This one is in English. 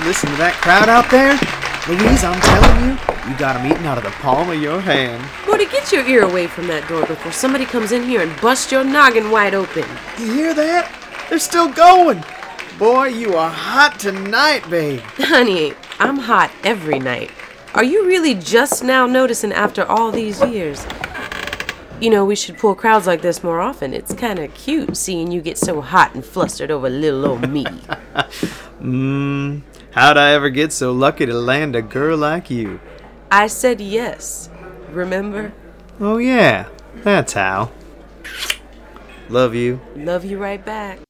listen to that crowd out there? Louise, I'm telling you, you got 'em eating out of the palm of your hand. Woody, get your ear away from that door before somebody comes in here and busts your noggin wide open. You hear that? They're still going. Boy, you are hot tonight, babe. Honey, I'm hot every night. Are you really just now noticing after all these years? You know, we should pull crowds like this more often. It's kind of cute seeing you get so hot and flustered over little old me. How'd I ever get so lucky to land a girl like you? I said yes. Remember? Oh yeah, that's how. Love you. Love you right back.